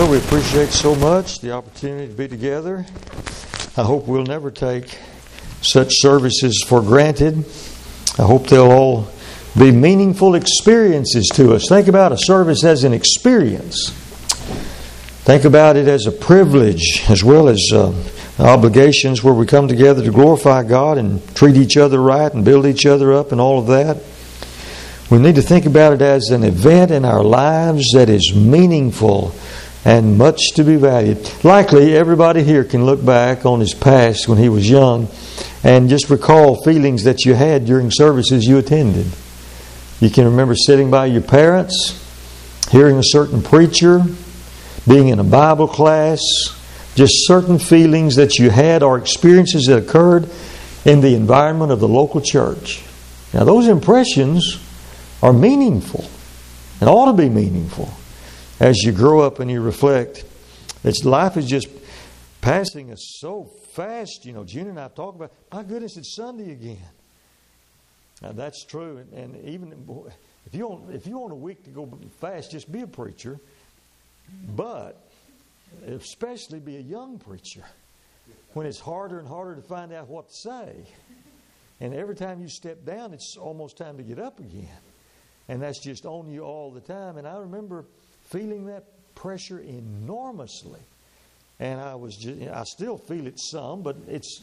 we appreciate so much the opportunity to be together. I hope we'll never take such services for granted. I hope they'll all be meaningful experiences to us. Think about a service as an experience. Think about it as a privilege as well as obligations where we come together to glorify God and treat each other right and build each other up and all of that. We need to think about it as an event in our lives that is meaningful and much to be valued. Likely everybody here can look back on his past when he was young and just recall feelings that you had during services you attended. You can remember sitting by your parents, hearing a certain preacher, being in a Bible class, just certain feelings that you had or experiences that occurred in the environment of the local church. Now those impressions are meaningful and ought to be meaningful as you grow up and you reflect. Life is just passing us so fast. You know, Junior and I talk about, my goodness, it's Sunday again. Now that's true. And even if you want a week to go fast, just be a preacher. But especially be a young preacher when it's harder and harder to find out what to say. And every time you step down, it's almost time to get up again. And that's just on you all the time. And I remember feeling that pressure enormously. And I still feel it some, but it's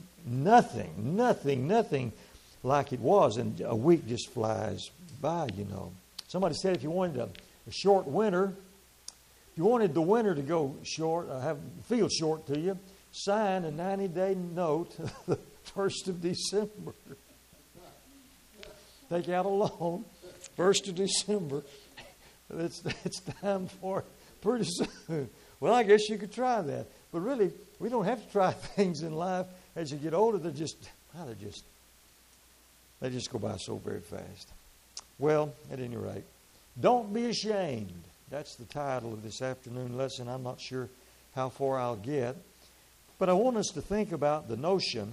nothing like it was. And a week just flies by, you know. Somebody said if you wanted a short winter, if you wanted the winter to go short, feel short to you, sign a 90-day note the 1st of December. Take out a loan, 1st of December. It's time for it pretty soon. Well, I guess you could try that. But really, we don't have to try things in life as you get older. They just go by so very fast. Well, at any rate, don't be ashamed. That's the title of this afternoon lesson. I'm not sure how far I'll get. But I want us to think about the notion.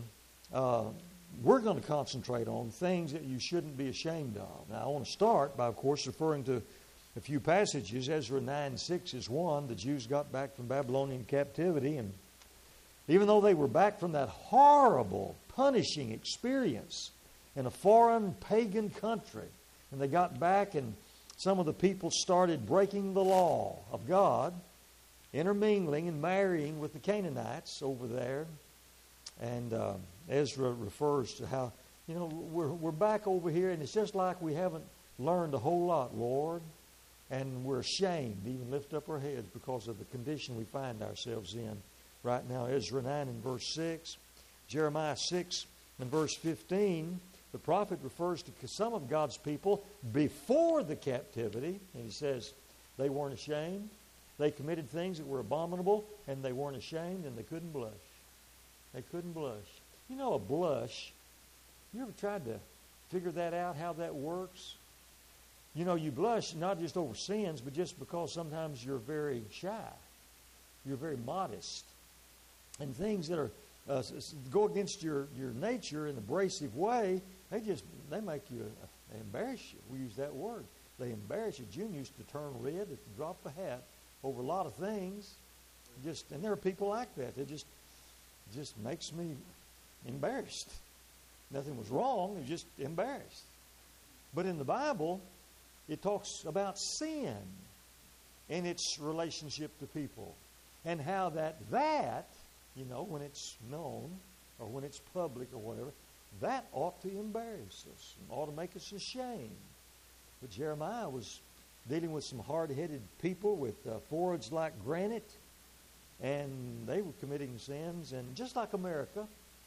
We're going to concentrate on things that you shouldn't be ashamed of. Now, I want to start by, of course, referring to a few passages. Ezra 9:6 is one. The Jews got back from Babylonian captivity, and even though they were back from that horrible, punishing experience in a foreign pagan country, and they got back and some of the people started breaking the law of God, intermingling and marrying with the Canaanites over there. And Ezra refers to how, you know, we're back over here, and it's just like we haven't learned a whole lot, Lord. And we're ashamed to even lift up our heads because of the condition we find ourselves in right now. Ezra 9 and verse 6, Jeremiah 6 and verse 15, the prophet refers to some of God's people before the captivity. And he says they weren't ashamed. They committed things that were abominable, and they weren't ashamed, and they couldn't blush. They couldn't blush. You know, a blush, you ever tried to figure that out, how that works? You know, you blush not just over sins, but just because sometimes you're very shy. You're very modest. And things that are go against your nature in an abrasive way, they make you, they embarrass you. We use that word. They embarrass you. June used to turn red at the drop of a hat over a lot of things. And there are people like that. It just makes me embarrassed. Nothing was wrong. It was just embarrassed. But in the Bible, it talks about sin and its relationship to people, and how that you know, when it's known or when it's public or whatever, that ought to embarrass us and ought to make us ashamed. But Jeremiah was dealing with some hard-headed people with foreheads like granite, and they were committing sins. And just like America,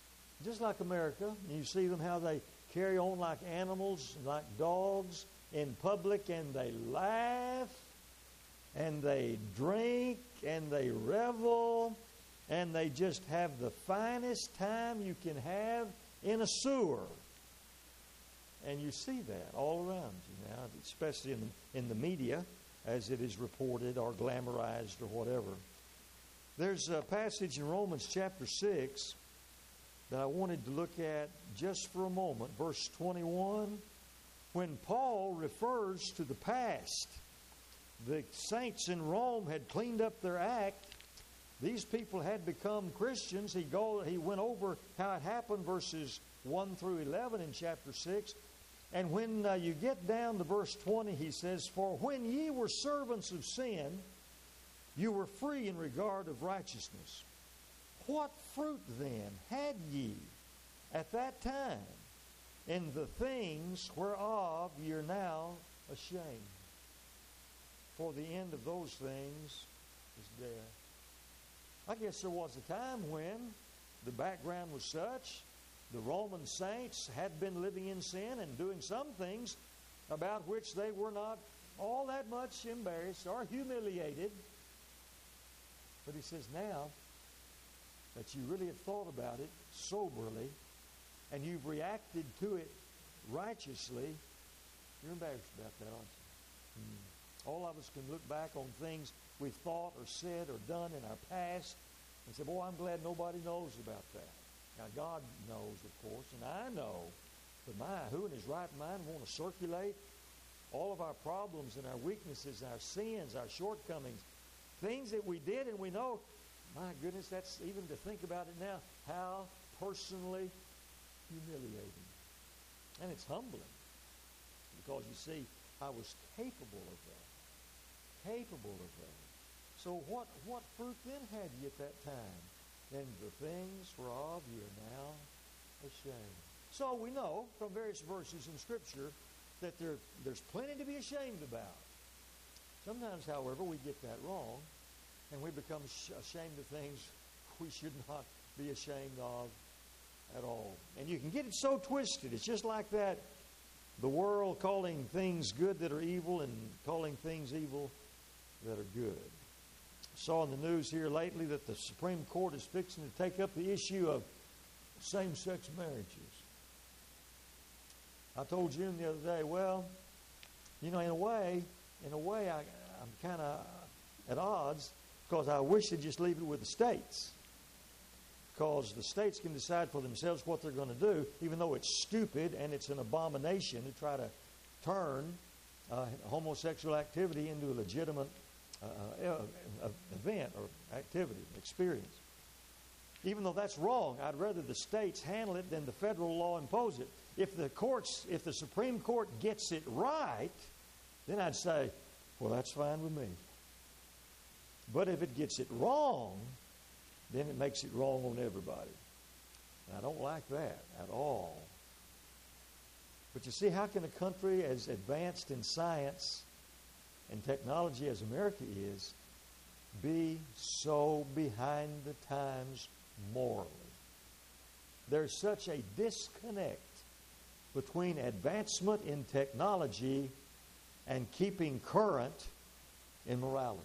you see them how they carry on like animals, like dogs in public, and they laugh, and they drink, and they revel, and they just have the finest time you can have in a sewer. And you see that all around you now, especially in the media, as it is reported or glamorized or whatever. There's a passage in Romans chapter 6 that I wanted to look at just for a moment. Verse 21, when Paul refers to the past, the saints in Rome had cleaned up their act. These people had become Christians. He went over how it happened, verses 1 through 11 in chapter 6. And when you get down to verse 20, he says, "For when ye were servants of sin, you were free in regard of righteousness. What fruit then had ye at that time in the things whereof ye are now ashamed? For the end of those things is death." I guess there was a time when the background was such, the Roman saints had been living in sin and doing some things about which they were not all that much embarrassed or humiliated. But he says, now that you really have thought about it soberly and you've reacted to it righteously, you're embarrassed about that, aren't you? All of us can look back on things we've thought or said or done in our past and say, boy, I'm glad nobody knows about that. Now, God knows, of course, and I know. But who in his right mind want to circulate all of our problems and our weaknesses, our sins, our shortcomings, things that we did and we know, my goodness, that's even to think about it now, how personally humiliating. And it's humbling. Because you see, I was capable of that. Capable of that. So what fruit then had ye at that time? And the things whereof ye are now ashamed. So we know from various verses in Scripture that there's plenty to be ashamed about. Sometimes, however, we get that wrong, and we become ashamed of things we should not be ashamed of at all. And you can get it so twisted. It's just like that, the world calling things good that are evil and calling things evil that are good. I saw in the news here lately that the Supreme Court is fixing to take up the issue of same-sex marriages. I told Jim the other day, well, you know, in a way, I'm kind of at odds because I wish they'd just leave it with the states. Because the states can decide for themselves what they're going to do, even though it's stupid and it's an abomination to try to turn homosexual activity into a legitimate event or activity, experience. Even though that's wrong, I'd rather the states handle it than the federal law impose it. If the Supreme Court gets it right, then I'd say, well, that's fine with me. But if it gets it wrong, then it makes it wrong on everybody. And I don't like that at all. But you see, how can a country as advanced in science and technology as America is be so behind the times morally? There's such a disconnect between advancement in technology and keeping current in morality.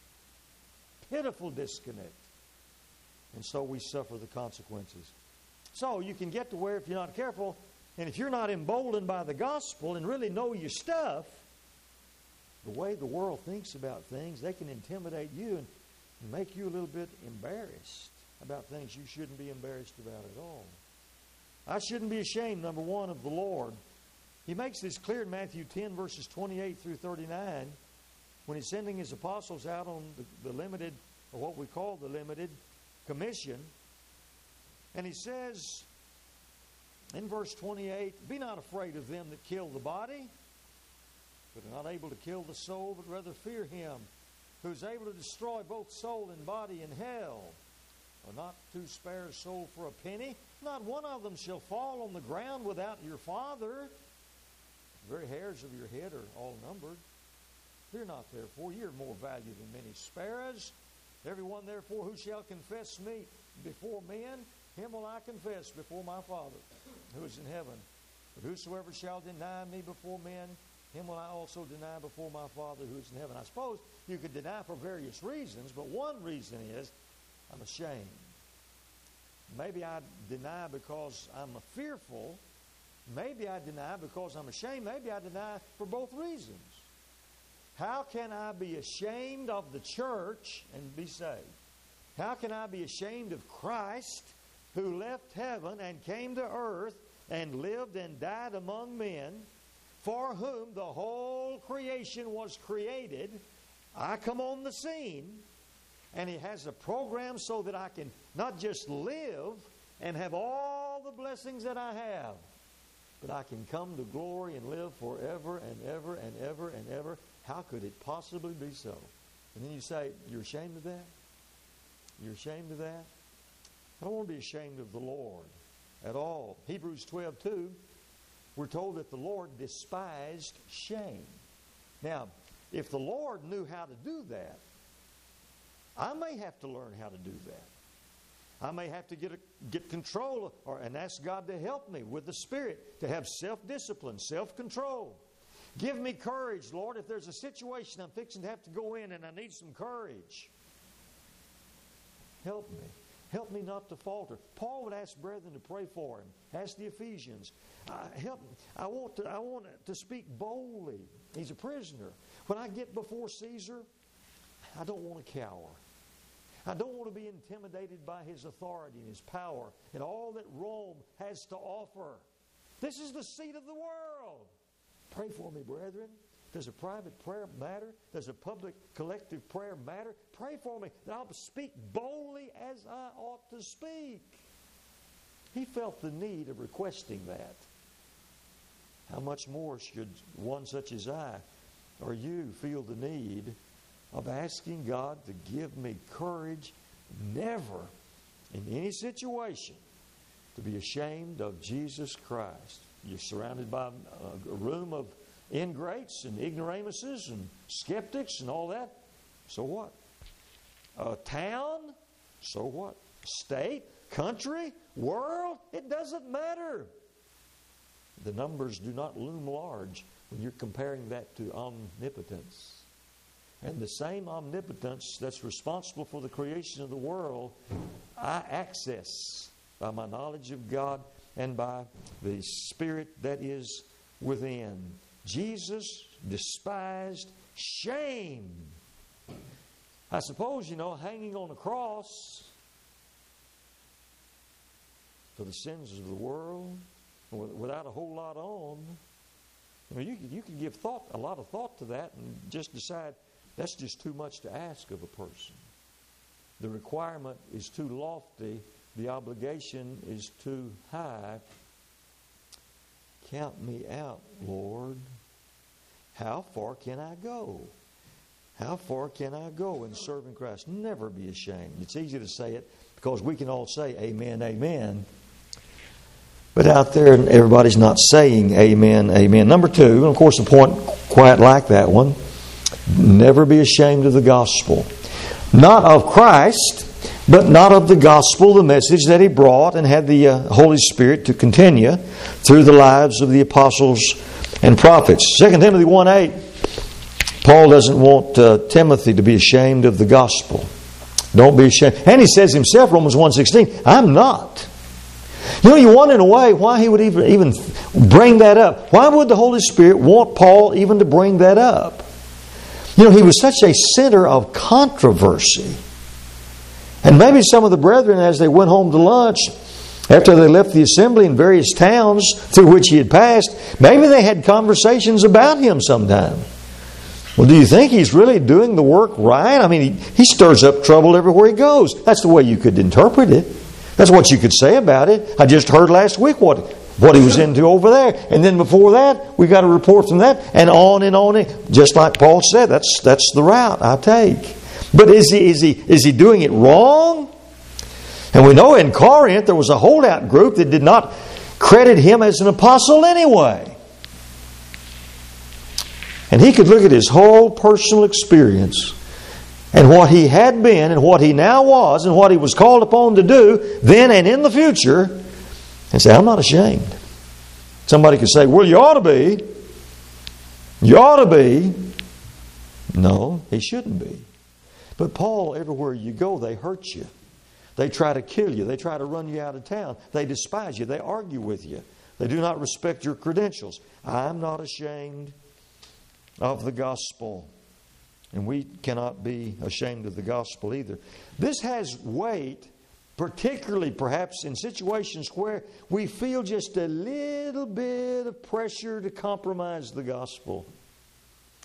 Pitiful disconnect. And so we suffer the consequences. So you can get to where, if you're not careful, and if you're not emboldened by the gospel and really know your stuff, the way the world thinks about things, they can intimidate you and make you a little bit embarrassed about things you shouldn't be embarrassed about at all. I shouldn't be ashamed, number one, of the Lord. He makes this clear in Matthew 10, verses 28 through 39, when he's sending his apostles out on the limited, or what we call the limited commission. And he says in verse 28, "Be not afraid of them that kill the body, but are not able to kill the soul, but rather fear him who is able to destroy both soul and body in hell. Or not to spare a soul for a penny. Not one of them shall fall on the ground without your Father. The very hairs of your head are all numbered. Fear not, therefore, ye are more valuable than many sparrows. Everyone, therefore, who shall confess me before men, him will I confess before my Father who is in heaven. But whosoever shall deny me before men, him will I also deny before my Father who is in heaven." I suppose you could deny for various reasons, but one reason is I'm ashamed. Maybe I deny because I'm fearful. Maybe I deny because I'm ashamed. Maybe I deny for both reasons. How can I be ashamed of the church and be saved? How can I be ashamed of Christ who left heaven and came to earth and lived and died among men, for whom the whole creation was created, I come on the scene, and He has a program so that I can not just live and have all the blessings that I have, but I can come to glory and live forever and ever and ever and ever. How could it possibly be so? And then you say, you're ashamed of that? You're ashamed of that? I don't want to be ashamed of the Lord at all. Hebrews 12:2, we're told that the Lord despised shame. Now, if the Lord knew how to do that, I may have to learn how to do that. I may have to get control and ask God to help me with the Spirit to have self-discipline, self-control. Give me courage, Lord, if there's a situation I'm fixing to have to go in and I need some courage. Help me. Help me not to falter. Paul would ask brethren to pray for him. Ask the Ephesians. Help me. I want to speak boldly. He's a prisoner. When I get before Caesar, I don't want to cower. I don't want to be intimidated by his authority and his power and all that Rome has to offer. This is the seat of the world. Pray for me, brethren. Does a private prayer matter? Does a public collective prayer matter? Pray for me that I'll speak boldly as I ought to speak. He felt the need of requesting that. How much more should one such as I or you feel the need of asking God to give me courage, never in any situation to be ashamed of Jesus Christ? You're surrounded by a room of ingrates and ignoramuses and skeptics and all that. So what? A town? So what? State? Country? World? It doesn't matter. The numbers do not loom large when you're comparing that to omnipotence. And the same omnipotence that's responsible for the creation of the world, I access by my knowledge of God and by the Spirit that is within. Jesus despised shame. I suppose, hanging on a cross for the sins of the world without a whole lot on, you could give a lot of thought to that and just decide that's just too much to ask of a person. The requirement is too lofty. The obligation is too high. Count me out, Lord. How far can I go? How far can I go in serving Christ? Never be ashamed. It's easy to say it because we can all say amen, amen. But out there, everybody's not saying amen, amen. Number 2, and of course a point quite like that one, never be ashamed of the gospel. Not of Christ, but not of the gospel, the message that He brought and had the Holy Spirit to continue through the lives of the apostles and prophets. 2 Timothy 1:8, Paul doesn't want Timothy to be ashamed of the gospel. Don't be ashamed. And he says himself, Romans 1:16, I'm not. You wonder in a way why he would even bring that up. Why would the Holy Spirit want Paul even to bring that up? He was such a center of controversy. And maybe some of the brethren, as they went home to lunch, after they left the assembly in various towns through which he had passed, maybe they had conversations about him sometime. Well, do you think he's really doing the work right? I mean, he stirs up trouble everywhere he goes. That's the way you could interpret it. That's what you could say about it. I just heard last week what he was into over there. And then before that, we got a report from that, and on and on. Just like Paul said, that's the route I take. But is he doing it wrong? And we know in Corinth there was a holdout group that did not credit him as an apostle anyway. And he could look at his whole personal experience and what he had been and what he now was and what he was called upon to do then and in the future and say, I'm not ashamed. Somebody could say, well, you ought to be. You ought to be. No, he shouldn't be. But Paul, everywhere you go, they hurt you. They try to kill you. They try to run you out of town. They despise you. They argue with you. They do not respect your credentials. I'm not ashamed of the gospel. And we cannot be ashamed of the gospel either. This has weight, particularly perhaps in situations where we feel just a little bit of pressure to compromise the gospel.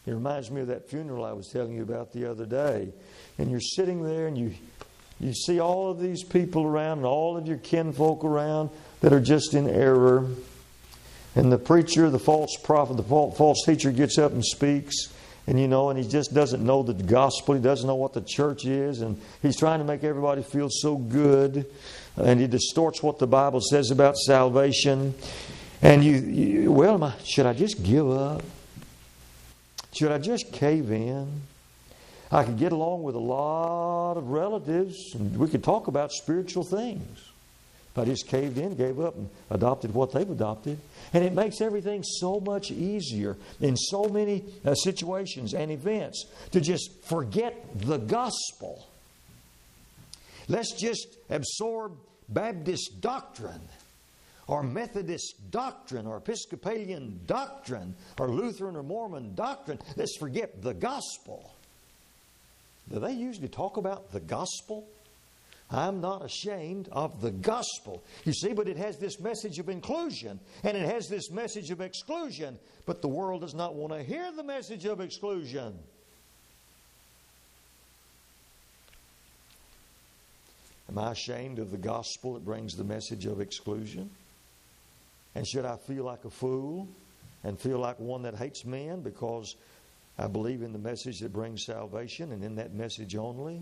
It reminds me of that funeral I was telling you about the other day. And you're sitting there and you see all of these people around and all of your kinfolk around that are just in error. And the preacher, the false prophet, the false teacher gets up and speaks. And and he just doesn't know the gospel. He doesn't know what the church is. And he's trying to make everybody feel so good. And he distorts what the Bible says about salvation. And should I just give up? Should I just cave in? I could get along with a lot of relatives and we could talk about spiritual things. If I just caved in, gave up, and adopted what they've adopted. And it makes everything so much easier in so many situations and events to just forget the gospel. Let's just absorb Baptist doctrine or Methodist doctrine or Episcopalian doctrine or Lutheran or Mormon doctrine. Let's forget the gospel. Do they usually talk about the gospel? I'm not ashamed of the gospel. You see, but it has this message of inclusion and it has this message of exclusion. But the world does not want to hear the message of exclusion. Am I ashamed of the gospel that brings the message of exclusion? And should I feel like a fool and feel like one that hates men because I believe in the message that brings salvation and in that message only?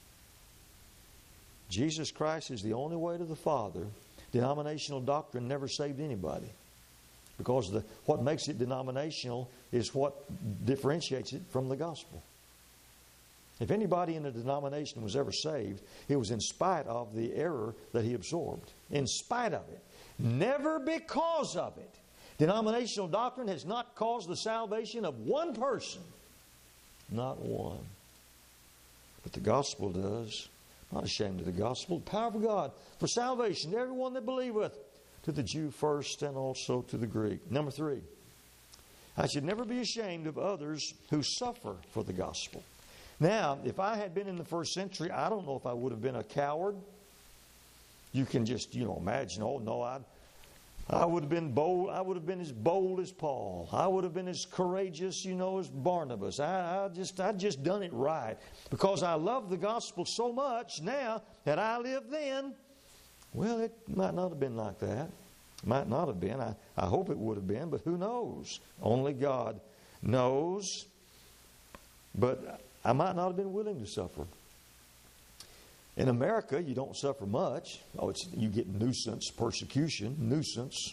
Jesus Christ is the only way to the Father. Denominational doctrine never saved anybody. Because what makes it denominational is what differentiates it from the gospel. If anybody in a denomination was ever saved, it was in spite of the error that he absorbed. In spite of it. Never because of it. Denominational doctrine has not caused the salvation of one person. Not one. But the gospel does. Not ashamed of the gospel. The power of God for salvation to everyone that believeth. To the Jew first and also to the Greek. Number 3. I should never be ashamed of others who suffer for the gospel. Now, if I had been in the first century, I don't know if I would have been a coward. You can just, imagine, oh no, I would have been bold. I would have been as bold as Paul. I would have been as courageous, as Barnabas. I just done it right. Because I love the gospel so much now that I live then. Well, it might not have been like that. Might not have been. I hope it would have been, but who knows? Only God knows. But I might not have been willing to suffer. In America, you don't suffer much. You get nuisance, persecution, nuisance,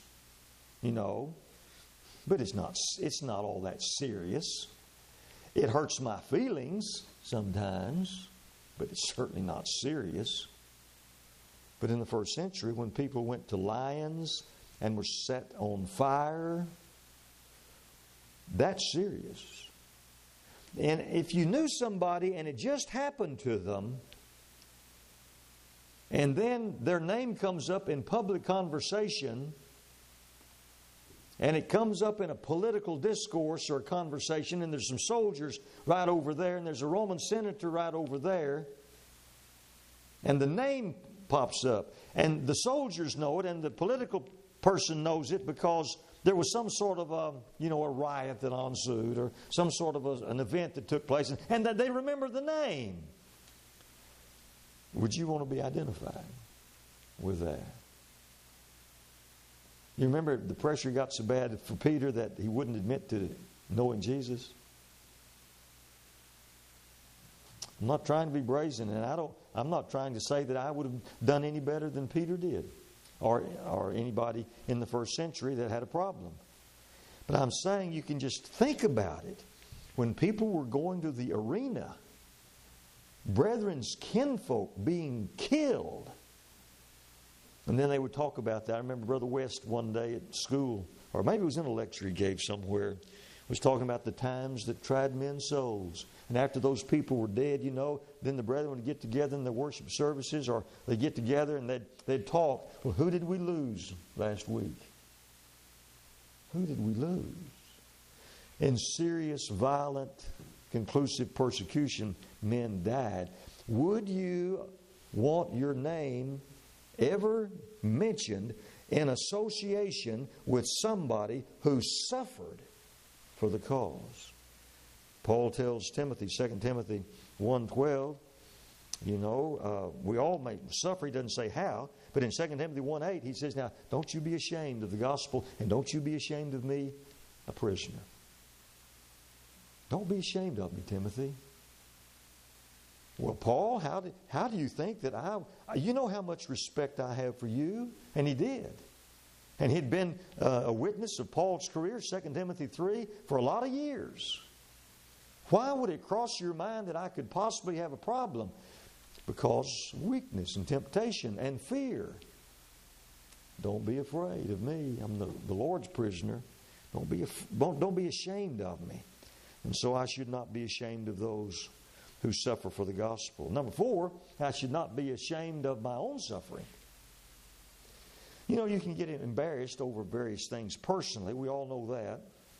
But it's not all that serious. It hurts my feelings sometimes, but it's certainly not serious. But in the first century, when people went to lions and were set on fire, that's serious. And if you knew somebody and it just happened to them, and then their name comes up in public conversation, and it comes up in a political discourse or conversation, and there's some soldiers right over there, and there's a Roman senator right over there, and the name pops up, and the soldiers know it, and the political person knows it because there was some sort of a riot that ensued, or some sort of an event that took place, and that they remember the name. Would you want to be identified with that? You remember the pressure got so bad for Peter that he wouldn't admit to knowing Jesus? I'm not trying to be brazen, and I'm not trying to say that I would have done any better than Peter did, or anybody in the first century that had a problem. But I'm saying you can just think about it. When people were going to the arena, brethren's kinfolk being killed. And then they would talk about that. I remember Brother West one day at school, or maybe it was in a lecture he gave somewhere, was talking about the times that tried men's souls. And after those people were dead, then the brethren would get together in their worship services, or they'd get together and they'd talk. Well, who did we lose last week? Who did we lose? In serious, violent, conclusive persecution, men died. Would you want your name ever mentioned in association with somebody who suffered for the cause? Paul tells Timothy, 2 Timothy 1:12, we all may suffer. He doesn't say how, but in 2 Timothy 1:8 he says, now, don't you be ashamed of the gospel, and don't you be ashamed of me, a prisoner. Don't be ashamed of me, Timothy. Well, Paul, how do you think that you know how much respect I have for you? And he did. And he'd been a witness of Paul's career, 2 Timothy 3, for a lot of years. Why would it cross your mind that I could possibly have a problem? Because weakness and temptation and fear. Don't be afraid of me. I'm the Lord's prisoner. Don't be ashamed of me. And so I should not be ashamed of those who suffer for the gospel. Number 4, I should not be ashamed of my own suffering. You can get embarrassed over various things personally. We all know that.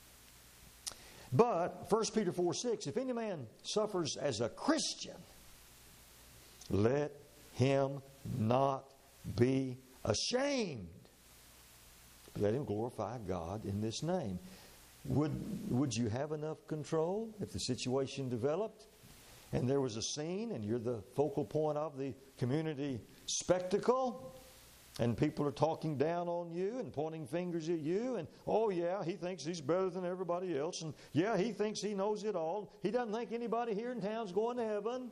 But 1 Peter 4:6, if any man suffers as a Christian, let him not be ashamed. Let him glorify God in this name. Would you have enough control if the situation developed and there was a scene and you're the focal point of the community spectacle and people are talking down on you and pointing fingers at you and, oh yeah, he thinks he's better than everybody else, and yeah, he thinks he knows it all. He doesn't think anybody here in town's going to heaven.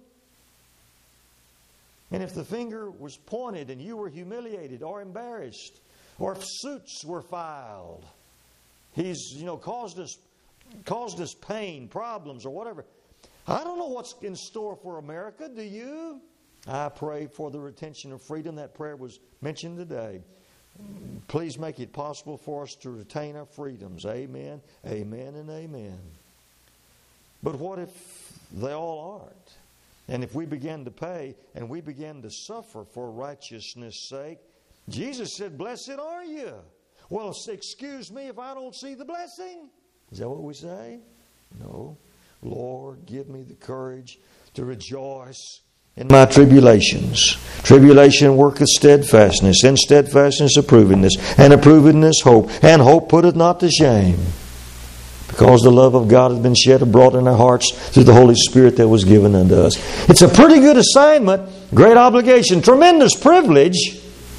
And if the finger was pointed and you were humiliated or embarrassed, or if suits were filed, he's caused us pain, problems, or whatever. I don't know what's in store for America. Do you? I pray for the retention of freedom. That prayer was mentioned today. Please make it possible for us to retain our freedoms. Amen, amen, and amen. But what if they all aren't? And if we begin to pay and we begin to suffer for righteousness' sake, Jesus said, blessed are you. Well, excuse me if I don't see the blessing. Is that what we say? No. Lord, give me the courage to rejoice in my tribulations. Tribulation worketh steadfastness, and steadfastness approvedness, and approvedness hope, and hope putteth not to shame. Because the love of God has been shed abroad in our hearts through the Holy Spirit that was given unto us. It's a pretty good assignment, great obligation, tremendous privilege,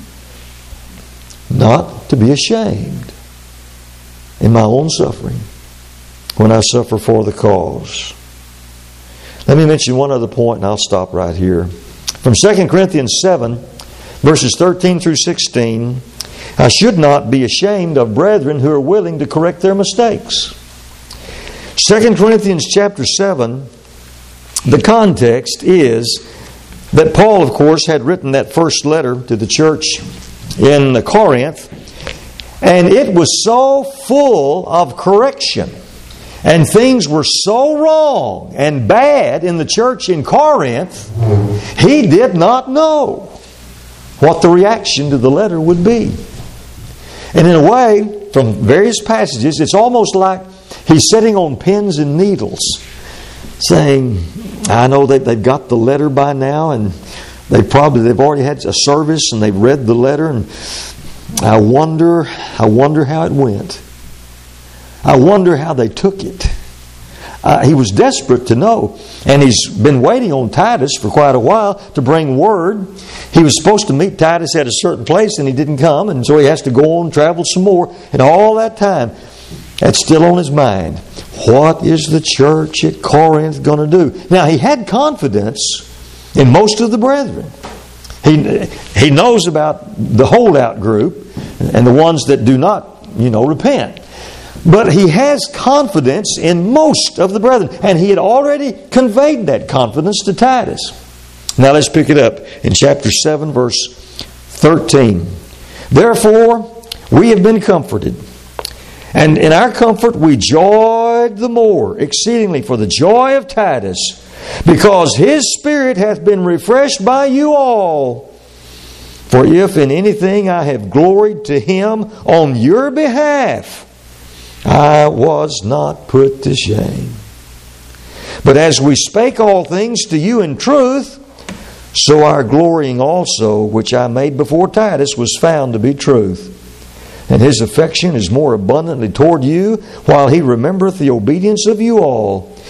not to be ashamed in my own suffering when I suffer for the cause. Let me mention one other point and I'll stop right here. From 2 Corinthians 7, verses 13 through 16, I should not be ashamed of brethren who are willing to correct their mistakes. 2 Corinthians chapter 7, the context is that Paul, of course, had written that first letter to the church in Corinth, and it was so full of correction. And things were so wrong and bad in the church in Corinth, he did not know what the reaction to the letter would be. And in a way, from various passages, it's almost like he's sitting on pins and needles, saying, I know that they've got the letter by now, and they've already had a service, and they've read the letter, and I wonder how it went. I wonder how they took it. He was desperate to know. And he's been waiting on Titus for quite a while to bring word. He was supposed to meet Titus at a certain place and he didn't come. And so he has to go on and travel some more. And all that time, that's still on his mind. What is the church at Corinth going to do? Now, he had confidence in most of the brethren. He knows about the holdout group and the ones that do not, repent. But he has confidence in most of the brethren. And he had already conveyed that confidence to Titus. Now let's pick it up in chapter 7, verse 13. Therefore, we have been comforted. And in our comfort we joyed the more exceedingly for the joy of Titus, because his spirit hath been refreshed by you all. For if in anything I have gloried to him on your behalf, I was not put to shame. But as we spake all things to you in truth, so our glorying also, which I made before Titus, was found to be truth. And his affection is more abundantly toward you, while he remembereth the obedience of you all,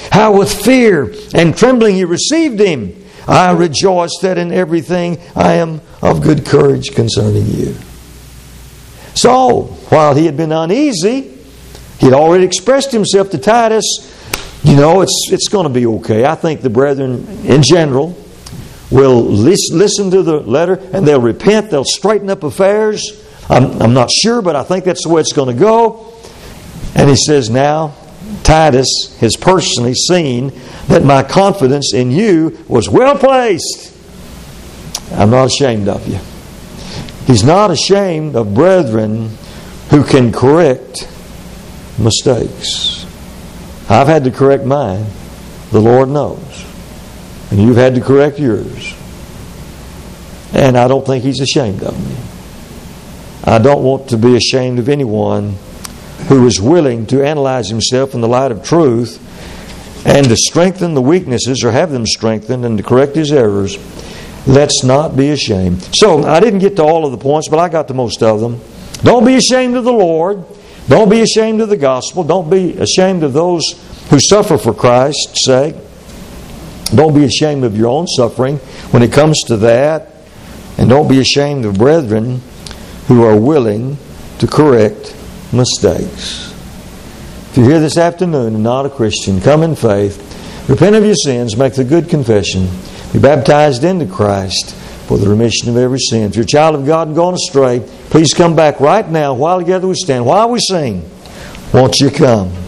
how with fear and trembling he received him. I rejoice that in everything I am of good courage concerning you. So, while he had been uneasy, he had already expressed himself to Titus. It's going to be okay. I think the brethren in general will listen to the letter and they'll repent. They'll straighten up affairs. I'm not sure, but I think that's the way it's going to go. And he says, now, Titus has personally seen that my confidence in you was well placed. I'm not ashamed of you. He's not ashamed of brethren who can correct mistakes. I've had to correct mine. The Lord knows. And you've had to correct yours. And I don't think He's ashamed of me. I don't want to be ashamed of anyone who is willing to analyze himself in the light of truth and to strengthen the weaknesses or have them strengthened and to correct his errors. Let's not be ashamed. So, I didn't get to all of the points, but I got to most of them. Don't be ashamed of the Lord. Don't be ashamed of the gospel. Don't be ashamed of those who suffer for Christ's sake. Don't be ashamed of your own suffering when it comes to that. And don't be ashamed of brethren who are willing to correct mistakes. If you're here this afternoon and not a Christian, come in faith, repent of your sins, make the good confession, be baptized into Christ for the remission of every sin. If you're a child of God and gone astray, please come back right now while together we stand, while we sing. Won't you come?